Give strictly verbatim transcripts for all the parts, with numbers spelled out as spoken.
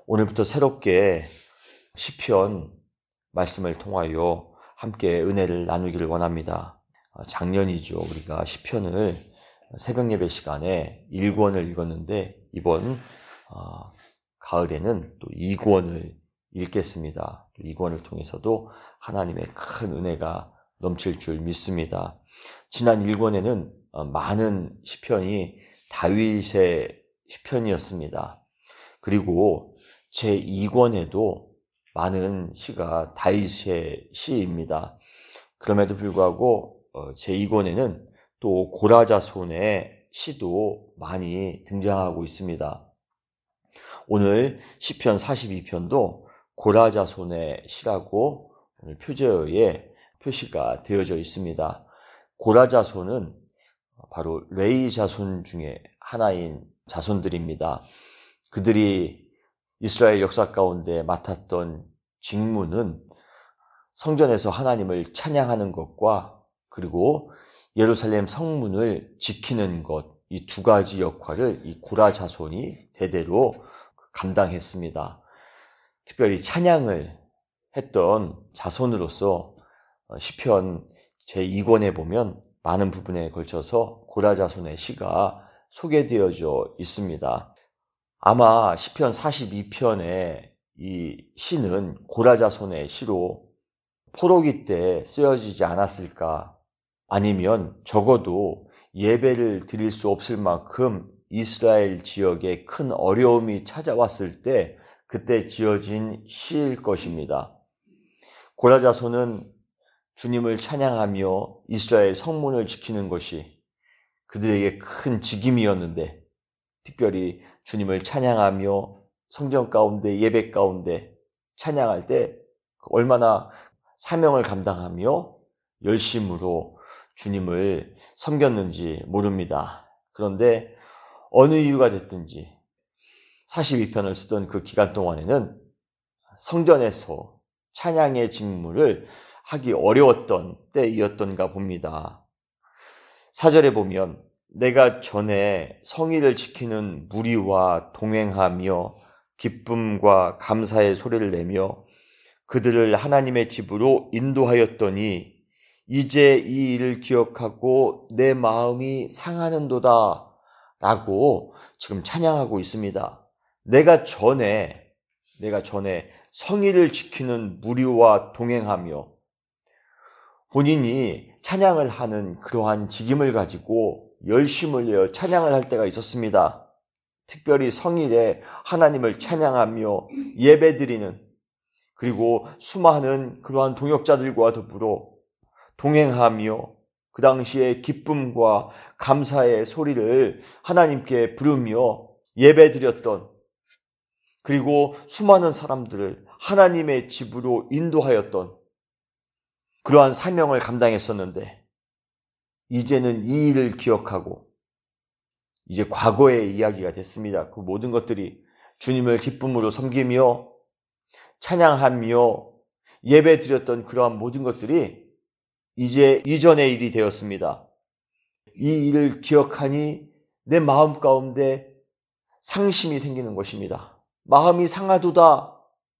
오늘부터 새롭게 시편 말씀을 통하여 함께 은혜를 나누기를 원합니다. 작년이죠. 우리가 시편을 새벽 예배 시간에 일 권을 읽었는데 이번 어, 가을에는 또 이 권을 읽겠습니다. 이 권을 통해서도 하나님의 큰 은혜가 넘칠 줄 믿습니다. 지난 일 권에는 많은 시편이 다윗의 시편이었습니다. 그리고 제이 권에도 많은 시가 다윗의 시입니다. 그럼에도 불구하고 제이 권에는 또 고라자손의 시도 많이 등장하고 있습니다. 오늘 시편 사십이 편도 고라자손의 시라고 오늘 표제어에 표시가 되어져 있습니다. 고라자손은 바로 레위 자손 중에 하나인 자손들입니다. 그들이 이스라엘 역사 가운데 맡았던 직무는 성전에서 하나님을 찬양하는 것과 그리고 예루살렘 성문을 지키는 것, 이 두 가지 역할을 이 고라 자손이 대대로 감당했습니다. 특별히 찬양을 했던 자손으로서 시편 제이 권에 보면 많은 부분에 걸쳐서 고라 자손의 시가 소개되어져 있습니다. 아마 시편 사십이 편의 이 시는 고라 자손의 시로 포로기 때 쓰여지지 않았을까? 아니면 적어도 예배를 드릴 수 없을 만큼 이스라엘 지역에 큰 어려움이 찾아왔을 때 그때 지어진 시일 것입니다. 고라 자손은 주님을 찬양하며 이스라엘 성문을 지키는 것이 그들에게 큰 직임이었는데 특별히 주님을 찬양하며 성전 가운데 예배 가운데 찬양할 때 얼마나 사명을 감당하며 열심으로 주님을 섬겼는지 모릅니다. 그런데 어느 이유가 됐든지 사십이 편을 쓰던 그 기간 동안에는 성전에서 찬양의 직무를 하기 어려웠던 때이었던가 봅니다. 사절에 보면 내가 전에 성의를 지키는 무리와 동행하며 기쁨과 감사의 소리를 내며 그들을 하나님의 집으로 인도하였더니 이제 이 일을 기억하고 내 마음이 상하는도다 라고 지금 찬양하고 있습니다. 내가 전에 내가 전에 성의를 지키는 무리와 동행하며 본인이 찬양을 하는 그러한 직임을 가지고 열심을 내어 찬양을 할 때가 있었습니다. 특별히 성일에 하나님을 찬양하며 예배드리는 그리고 수많은 그러한 동역자들과 더불어 동행하며 그 당시에 기쁨과 감사의 소리를 하나님께 부르며 예배드렸던 그리고 수많은 사람들을 하나님의 집으로 인도하였던 그러한 사명을 감당했었는데 이제는 이 일을 기억하고 이제 과거의 이야기가 됐습니다. 그 모든 것들이 주님을 기쁨으로 섬기며 찬양하며 예배드렸던 그러한 모든 것들이 이제 이전의 일이 되었습니다. 이 일을 기억하니 내 마음 가운데 상심이 생기는 것입니다. 마음이 상하도다.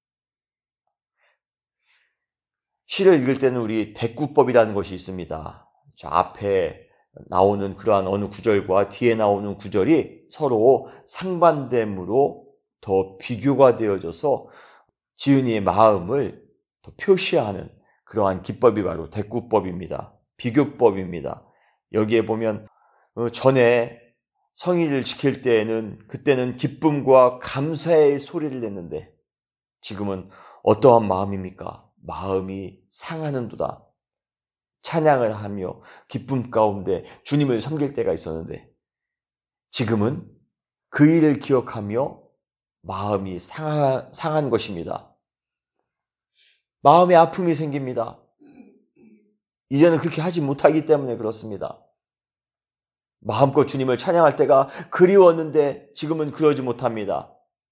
시를 읽을 때는 우리 대꾸법이라는 것이 있습니다. 저 앞에 나오는 그러한 어느 구절과 뒤에 나오는 구절이 서로 상반됨으로 더 비교가 되어져서 지은이의 마음을 더 표시하는 그러한 기법이 바로 대꾸법입니다. 비교법입니다. 여기에 보면 전에 성의를 지킬 때에는 그때는 기쁨과 감사의 소리를 냈는데 지금은 어떠한 마음입니까? 마음이 상하는도다. 찬양을 하며 기쁨 가운데 주님을 섬길 때가 있었는데 지금은 그 일을 기억하며 마음이 상하, 상한 것입니다. 마음에 아픔이 생깁니다. 이제는 그렇게 하지 못하기 때문에 그렇습니다. 마음껏 주님을 찬양할 때가 그리웠는데 지금은 그러지 못합니다.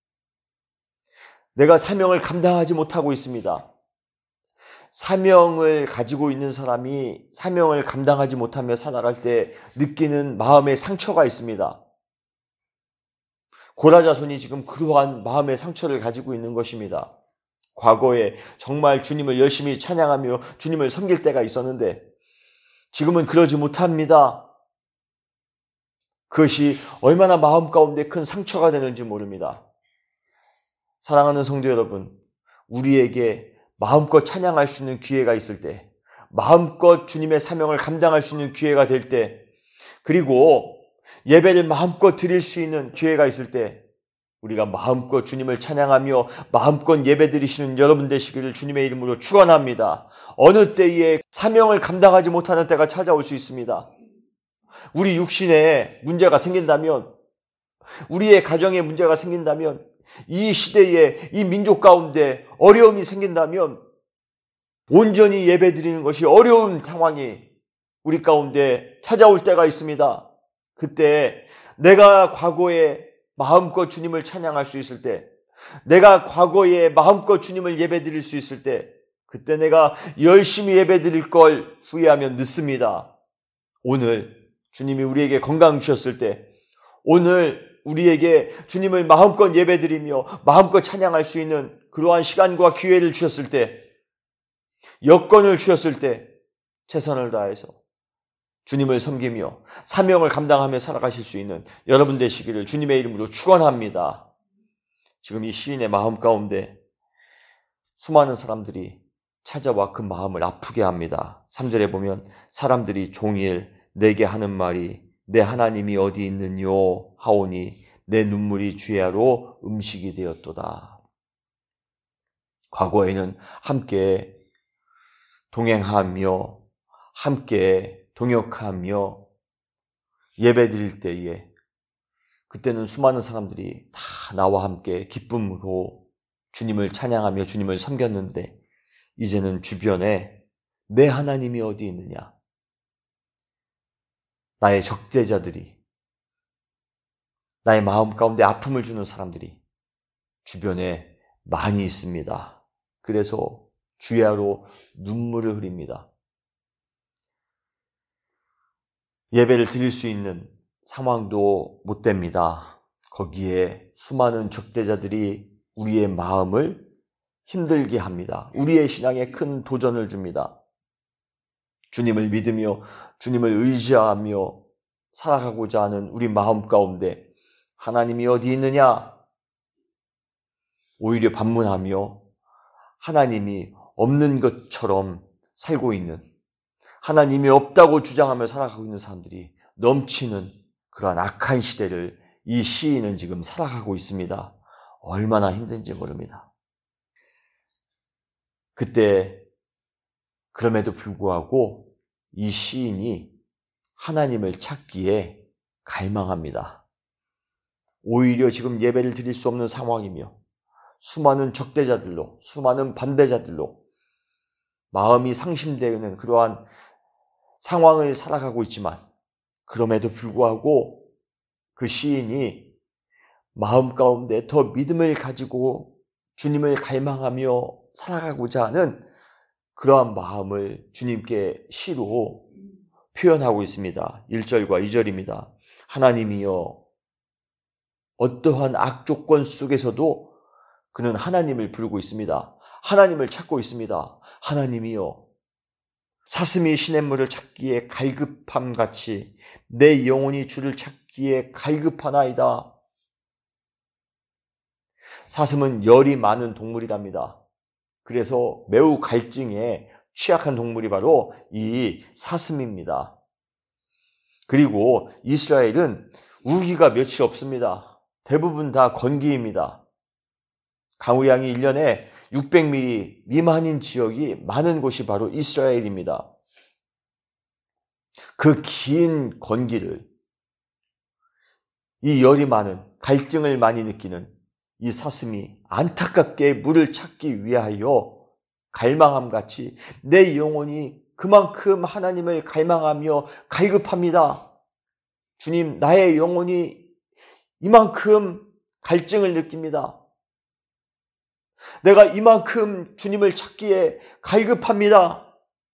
내가 사명을 감당하지 못하고 있습니다. 사명을 가지고 있는 사람이 사명을 감당하지 못하며 살아갈 때 느끼는 마음의 상처가 있습니다. 고라 자손이 지금 그러한 마음의 상처를 가지고 있는 것입니다. 과거에 정말 주님을 열심히 찬양하며 주님을 섬길 때가 있었는데 지금은 그러지 못합니다. 그것이 얼마나 마음 가운데 큰 상처가 되는지 모릅니다. 사랑하는 성도 여러분, 우리에게 마음껏 찬양할 수 있는 기회가 있을 때, 마음껏 주님의 사명을 감당할 수 있는 기회가 될 때, 그리고 예배를 마음껏 드릴 수 있는 기회가 있을 때 우리가 마음껏 주님을 찬양하며 마음껏 예배 드리시는 여러분 되시기를 주님의 이름으로 축원합니다. 어느 때에 사명을 감당하지 못하는 때가 찾아올 수 있습니다. 우리 육신에 문제가 생긴다면, 우리의 가정에 문제가 생긴다면, 이 시대에 이 민족 가운데 어려움이 생긴다면 온전히 예배 드리는 것이 어려운 상황이 우리 가운데 찾아올 때가 있습니다. 그때 내가 과거에 마음껏 주님을 찬양할 수 있을 때, 내가 과거에 마음껏 주님을 예배 드릴 수 있을 때, 그때 내가 열심히 예배 드릴 걸 후회하면 늦습니다. 오늘 주님이 우리에게 건강 주셨을 때, 오늘 우리에게 주님을 마음껏 예배 드리며 마음껏 찬양할 수 있는 그러한 시간과 기회를 주셨을 때, 여건을 주셨을 때 최선을 다해서 주님을 섬기며 사명을 감당하며 살아가실 수 있는 여러분 되시기를 주님의 이름으로 축원합니다. 지금 이 시인의 마음 가운데 수많은 사람들이 찾아와 그 마음을 아프게 합니다. 삼 절에 보면 사람들이 종일 내게 하는 말이 내 하나님이 어디 있느뇨 하오니 내 눈물이 주야로 음식이 되었도다. 과거에는 함께 동행하며 함께 동역하며 예배 드릴 때에 그때는 수많은 사람들이 다 나와 함께 기쁨으로 주님을 찬양하며 주님을 섬겼는데 이제는 주변에 내 하나님이 어디 있느냐, 나의 적대자들이, 나의 마음 가운데 아픔을 주는 사람들이 주변에 많이 있습니다. 그래서 주야로 눈물을 흘립니다. 예배를 드릴 수 있는 상황도 못 됩니다. 거기에 수많은 적대자들이 우리의 마음을 힘들게 합니다. 우리의 신앙에 큰 도전을 줍니다. 주님을 믿으며 주님을 의지하며 살아가고자 하는 우리 마음 가운데 하나님이 어디 있느냐? 오히려 반문하며 하나님이 없는 것처럼 살고 있는, 하나님이 없다고 주장하며 살아가고 있는 사람들이 넘치는 그러한 악한 시대를 이 시인은 지금 살아가고 있습니다. 얼마나 힘든지 모릅니다. 그때 그럼에도 불구하고 이 시인이 하나님을 찾기에 갈망합니다. 오히려 지금 예배를 드릴 수 없는 상황이며 수많은 적대자들로, 수많은 반대자들로 마음이 상심되는 그러한 상황을 살아가고 있지만 그럼에도 불구하고 그 시인이 마음 가운데 더 믿음을 가지고 주님을 갈망하며 살아가고자 하는 그러한 마음을 주님께 시로 표현하고 있습니다. 일 절과 이 절입니다. 하나님이여, 어떠한 악조건 속에서도 그는 하나님을 부르고 있습니다. 하나님을 찾고 있습니다. 하나님이여, 사슴이 시냇물을 찾기에 갈급함같이 내 영혼이 주를 찾기에 갈급하나이다. 사슴은 열이 많은 동물이랍니다. 그래서 매우 갈증에 취약한 동물이 바로 이 사슴입니다. 그리고 이스라엘은 우기가 며칠 없습니다. 대부분 다 건기입니다. 강우량이 일 년에 육백 밀리미터 미만인 지역이 많은 곳이 바로 이스라엘입니다. 그 긴 건기를, 이 열이 많은, 갈증을 많이 느끼는 이 사슴이 안타깝게 물을 찾기 위하여 갈망함같이 내 영혼이 그만큼 하나님을 갈망하며 갈급합니다. 주님, 나의 영혼이 이만큼 갈증을 느낍니다. 내가 이만큼 주님을 찾기에 갈급합니다.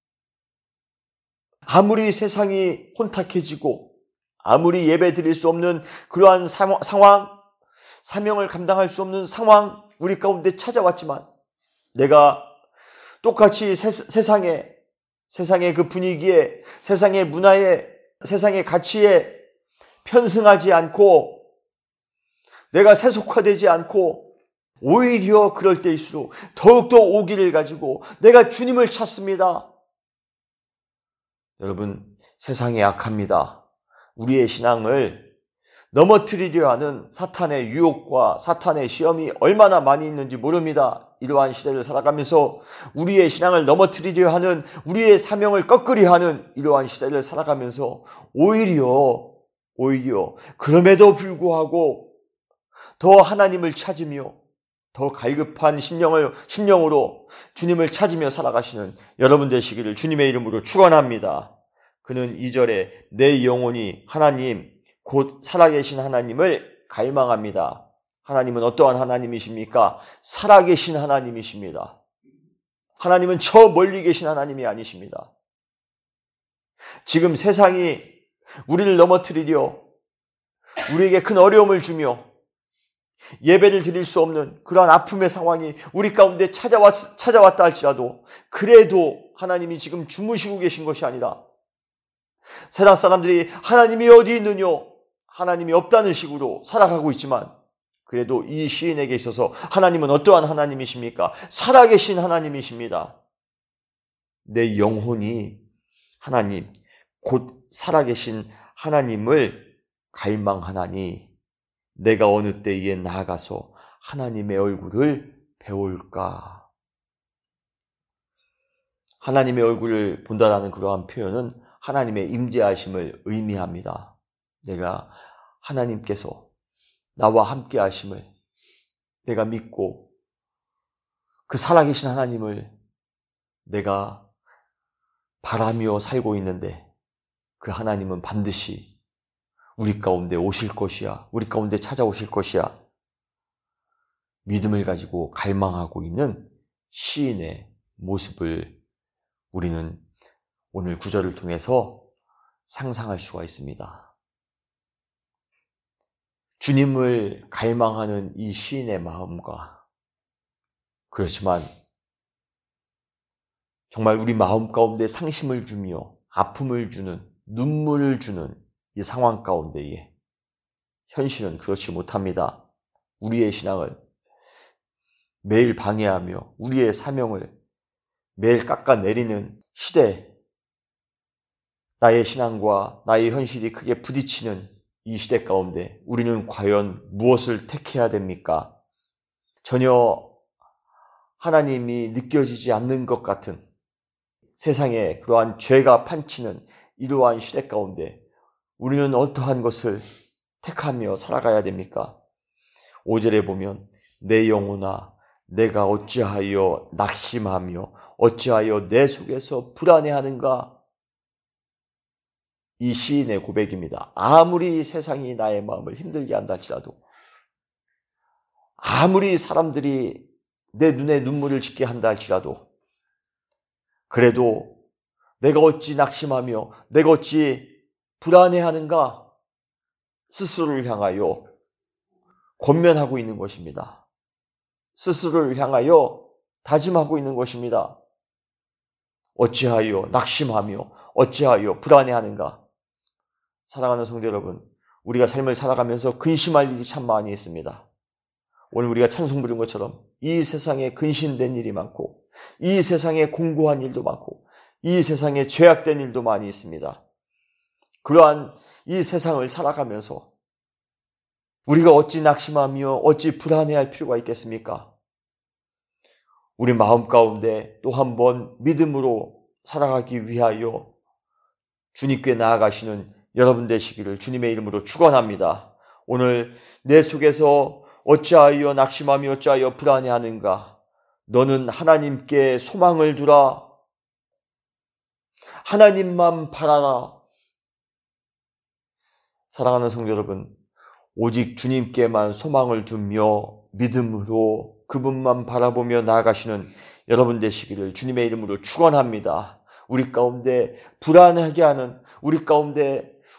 아무리 세상이 혼탁해지고 아무리 예배 드릴 수 없는 그러한 상황, 사명을 감당할 수 없는 상황 우리 가운데 찾아왔지만 내가 똑같이 세, 세상에 세상의 그 분위기에 세상의 문화에 세상의 가치에 편승하지 않고 내가 세속화되지 않고 오히려 그럴 때일수록 더욱더 오기를 가지고 내가 주님을 찾습니다. 여러분, 세상이 약합니다. 우리의 신앙을 넘어뜨리려 하는 사탄의 유혹과 사탄의 시험이 얼마나 많이 있는지 모릅니다. 이러한 시대를 살아가면서 우리의 신앙을 넘어뜨리려 하는, 우리의 사명을 꺾으려 하는 이러한 시대를 살아가면서 오히려 오히려 그럼에도 불구하고 더 하나님을 찾으며 더 갈급한 심령을, 심령으로 주님을 찾으며 살아가시는 여러분 되시기를 주님의 이름으로 축원합니다. 그는 이 절에 내 영혼이 하나님 곧 살아계신 하나님을 갈망합니다. 하나님은 어떠한 하나님이십니까? 살아계신 하나님이십니다. 하나님은 저 멀리 계신 하나님이 아니십니다. 지금 세상이 우리를 넘어뜨리려 우리에게 큰 어려움을 주며 예배를 드릴 수 없는 그러한 아픔의 상황이 우리 가운데 찾아왔, 찾아왔다 할지라도 그래도 하나님이 지금 주무시고 계신 것이 아니라 세상 사람들이 하나님이 어디 있느냐, 하나님이 없다는 식으로 살아가고 있지만 그래도 이 시인에게 있어서 하나님은 어떠한 하나님이십니까? 살아계신 하나님이십니다. 내 영혼이 하나님 곧 살아계신 하나님을 갈망하나니 내가 어느 때에 나아가서 하나님의 얼굴을 배울까? 하나님의 얼굴을 본다라는 그러한 표현은 하나님의 임재하심을 의미합니다. 내가 하나님께서 나와 함께 하심을 내가 믿고 그 살아계신 하나님을 내가 바라며 살고 있는데 그 하나님은 반드시 우리 가운데 오실 것이야. 우리 가운데 찾아오실 것이야. 믿음을 가지고 갈망하고 있는 시인의 모습을 우리는 오늘 구절을 통해서 상상할 수가 있습니다. 주님을 갈망하는 이 시인의 마음과 그렇지만 정말 우리 마음 가운데 상심을 주며 아픔을 주는 눈물을 주는 이 상황 가운데에 현실은 그렇지 못합니다. 우리의 신앙을 매일 방해하며 우리의 사명을 매일 깎아내리는 시대, 나의 신앙과 나의 현실이 크게 부딪히는 이 시대 가운데 우리는 과연 무엇을 택해야 됩니까? 전혀 하나님이 느껴지지 않는 것 같은 세상에 그러한 죄가 판치는 이러한 시대 가운데 우리는 어떠한 것을 택하며 살아가야 됩니까? 오 절에 보면 내 영혼아 내가 어찌하여 낙심하며 어찌하여 내 속에서 불안해하는가? 이 시인의 고백입니다. 아무리 세상이 나의 마음을 힘들게 한다 할지라도 아무리 사람들이 내 눈에 눈물을 짓게 한다 할지라도 그래도 내가 어찌 낙심하며 내가 어찌 불안해하는가? 스스로를 향하여 권면하고 있는 것입니다. 스스로를 향하여 다짐하고 있는 것입니다. 어찌하여 낙심하며 어찌하여 불안해하는가? 사랑하는 성도 여러분, 우리가 삶을 살아가면서 근심할 일이 참 많이 있습니다. 오늘 우리가 찬송 부른 것처럼 이 세상에 근심된 일이 많고 이 세상에 공고한 일도 많고 이 세상에 죄악된 일도 많이 있습니다. 그러한 이 세상을 살아가면서 우리가 어찌 낙심하며 어찌 불안해할 필요가 있겠습니까? 우리 마음 가운데 또 한 번 믿음으로 살아가기 위하여 주님께 나아가시는 여러분 되시기를 주님의 이름으로 축원합니다. 오늘 내 속에서 어찌하여 낙심하며 어찌하여 불안해하는가? 너는 하나님께 소망을 두라. 하나님만 바라라. 사랑하는 성도 여러분, 오직 주님께만 소망을 두며 믿음으로 그분만 바라보며 나아가시는 여러분 되시기를 주님의 이름으로 축원합니다. 우리 가운데 불안하게 하는, 우리 가운데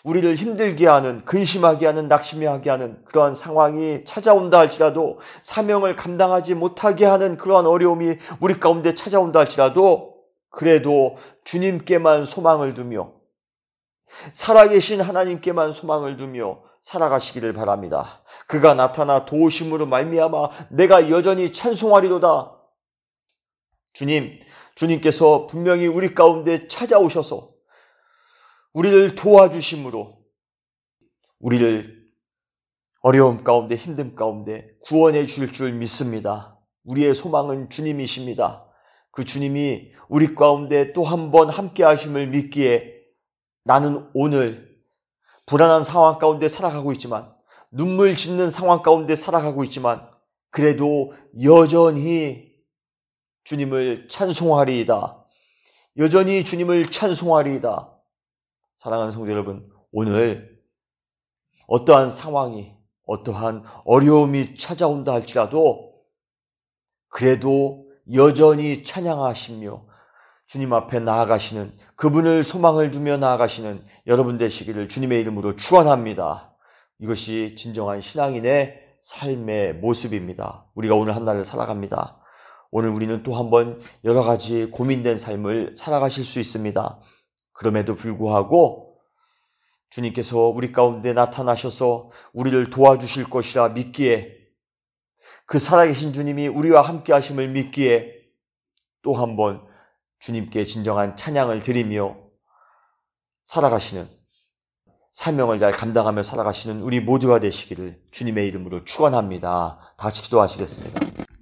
우리를 힘들게 하는, 근심하게 하는, 낙심하게 하는 그러한 상황이 찾아온다 할지라도, 사명을 감당하지 못하게 하는 그러한 어려움이 우리 가운데 찾아온다 할지라도, 그래도 주님께만 소망을 두며 살아계신 하나님께만 소망을 두며 살아가시기를 바랍니다. 그가 나타나 도우심으로 말미암아 내가 여전히 찬송하리로다. 주님, 주님께서 분명히 우리 가운데 찾아오셔서 우리를 도와주심으로 우리를 어려움 가운데, 힘듦 가운데 구원해 주실 줄 믿습니다. 우리의 소망은 주님이십니다. 그 주님이 우리 가운데 또 한 번 함께 하심을 믿기에 나는 오늘 불안한 상황 가운데 살아가고 있지만, 눈물 짓는 상황 가운데 살아가고 있지만, 그래도 여전히 주님을 찬송하리이다. 여전히 주님을 찬송하리이다. 사랑하는 성도 여러분, 오늘 어떠한 상황이, 어떠한 어려움이 찾아온다 할지라도 그래도 여전히 찬양하시며 주님 앞에 나아가시는, 그분을 소망을 두며 나아가시는 여러분 되시기를 주님의 이름으로 축원합니다. 이것이 진정한 신앙인의 삶의 모습입니다. 우리가 오늘 한 날을 살아갑니다. 오늘 우리는 또 한 번 여러 가지 고민된 삶을 살아가실 수 있습니다. 그럼에도 불구하고 주님께서 우리 가운데 나타나셔서 우리를 도와주실 것이라 믿기에, 그 살아계신 주님이 우리와 함께 하심을 믿기에 또 한 번 주님께 진정한 찬양을 드리며 살아가시는, 사명을 잘 감당하며 살아가시는 우리 모두가 되시기를 주님의 이름으로 축원합니다. 다 같이 기도하시겠습니다.